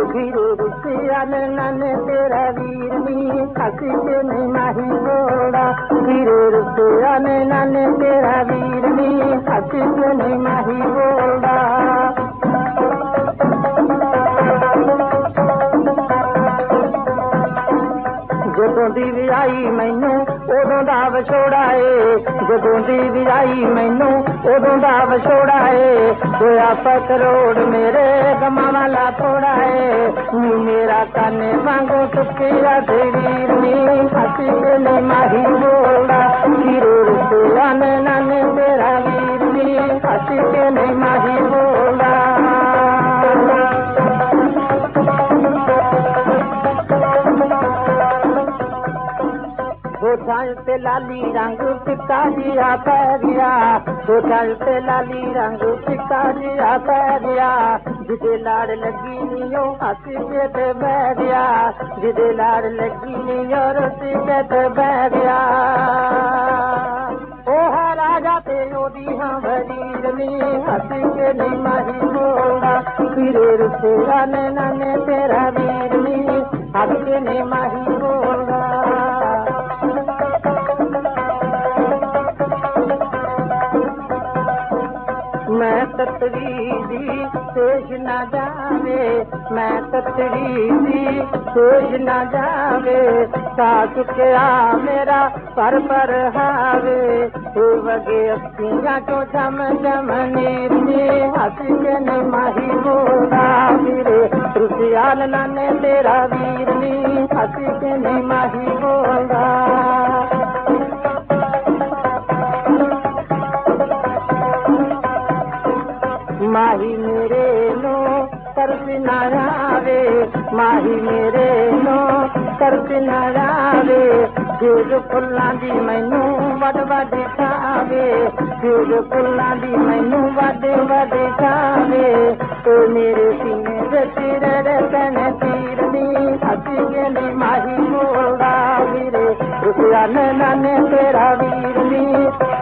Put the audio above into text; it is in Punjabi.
ਵੀਰੇ ਰੁਸਿਆ ਨਾਨੇ ਤੇਰਾ ਵੀਰ ਨੀ ਹੱਸੀ ਕੇ ਨਹੀਂ ਮਾਹੀ ਬੋਲਦਾ ਵੀਰੇ ਰੁਸਿਆ ਨਾਨੇ ਤੇਰਾ ਵੀਰ ਨੀ ਹੱਸੀ ਕੇ ਨਹੀਂ ਮਾਹੀ ਬੋਲਦਾ ਜਦੋਂ ਦੀ ਵਿਆਹੀ ਮੈਨੂੰ ਉਦੋਂ ਦਾ ਵਿਛੋੜਾ ਏ ਜਦੋਂ ਦੀ ਵਿਆਹੀ ਮੈਨੂੰ ਉਦੋਂ ਦਾ ਵਿਛੋੜਾ ਏ ਹੋਇਆ ਪਕਰੋੜ ਮੇਰੇ ਗਮਾਂ ਵਾਲਾ ਥੋੜਾ ਏ ਮੇਰਾ ਕਾਨੇ ਵਾਂਗੂ ਟੁੱਕਿਆ ਤੇ ਵੀਰ ਨੀ ਹੱਸੀ ਕੇ ਨਹੀਂ ਮਾਹੀ ਬੋਲਦਾ ਵੀਰੇ ਰੁਸਿਆ ਨਾਨੇ ਤੇਰਾ ਵੀਰ ਨੀ ਹੱਸੀ ਕੇ ਨਹੀਂ ਮਾਹੀ ਬੋਲਦਾ ਹੋਠਾਂ ਉੱਤੇ ਲਾਲੀ ਰੰਗ ਫਿੱਕਾ ਜਿਹਾ ਪੈ ਗਿਆ ਹੋਠਾਂ ਉੱਤੇ ਲਾਲੀ ਰੰਗ ਫਿੱਕਾ ਜਿਹਾ ਪੈ ਗਿਆ ਜਿਹਦੇ ਲਾੜ ਲੱਗੀ ਨੀ ਉਹ ਹੱਸ ਕੇ ਤੇ ਬਹਿ ਗਿਆ ਜਿਹਦੇ ਲਾੜ ਲੱਗੀ ਨੀ ਉਹ ਰੁੱਸ ਕੇ ਤੇ ਬਹਿ ਗਿਆ ਉਹ ਰਾਜਾ ਤੇ ਉਹਦੀ ਹਾਂ ਵਜ਼ੀਰ ਨੀ ਹੱਸ ਕੇ ਨਹੀਂ ਮਾਹੀ ਬੋਲਦਾ ਵੀਰੇ ਰੁਸਿਆ ਨਾਨੇ ਤੇਰਾ ਵੀਰ ਨੀ ਹੱਸ ਕੇ ਨਹੀਂ ਮਾਹੀ ਬੋਲਦਾ ਮੈਂ ਤਤਰੀ ਦੀ ਤੇਜ ਨਾ ਜਾਵੇ ਮੈਂ ਤਤਰੀ ਦੀ ਤੇਜ ਨਾ ਜਾਵੇ ਸਾ ਚੁੱਕਿਆ ਮੇਰਾ ਪਰ ਹਾਵੇ ਵਗੇ ਅੱਖੀਆਂ ਚੋਂ ਜਮ ਜਮ ਨੀਰ ਨੀ ਹੱਸ ਕੇ ਨਹੀਂ ਮਾਹੀ ਬੋਲਦਾ ਵੀਰੇ ਰੁਸਿਆ ਨਾਨੇ ਤੇਰਾ ਵੀਰ ਨੀ ਹੱਸ ਕੇ ਨਹੀਂ ਮਾਹੀ ਬੋਲਦਾ ਮਾਹੀ ਮੇਰੇ ਨੂੰ ਤਰਸ ਨਾ ਆਵੇ ਮਾਹੀ ਮੇਰੇ ਨੂੰ ਤਰਸ ਨਾ ਆਵੇ ਜੇਜ ਫੁੱਲਾਂ ਦੀ ਮੈਨੂੰ ਵੱਡ ਵੱਡ ਖਾਵੇ ਜੇਜ ਫੁੱਲਾਂ ਦੀ ਮੈਨੂੰ ਵੱਡ ਵੱਡ ਖਾਵੇ ਤੇ ਮੇਰੇ ਸੀਨੇ ਦੇ ਸਿਰ ਰਤਨ ਤੀਰ ਨੀ ਹੱਸ ਕੇ ਨੀ ਮਾਹੀ ਬੋਲਦਾ ਵੀਰੇ ਰੁਸਿਆ ਨਾਨੇ ਤੇਰਾ ਵੀਰ ਨੀ